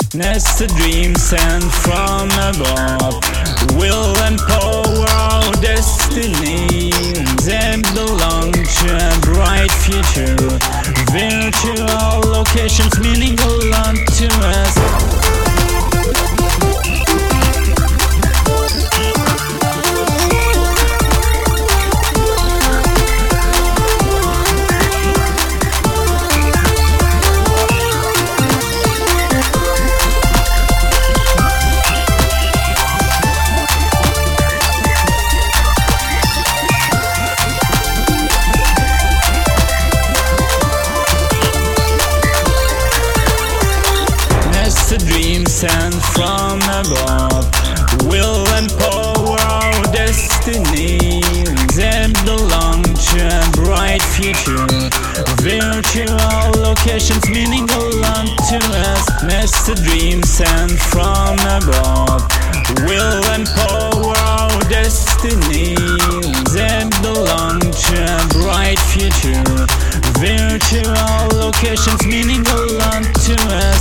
Nested dreams sent from above, will and power our destiny. They belong to a bright future. Virtual locations meaning a lot to us. The dreams sent from above, will and power our destiny. They belong to a bright future. Virtual locations meaning a lot to us. Nested dreams sent from above, will and power our destiny. They belong to a bright future. Virtual locations meaning a lot to us.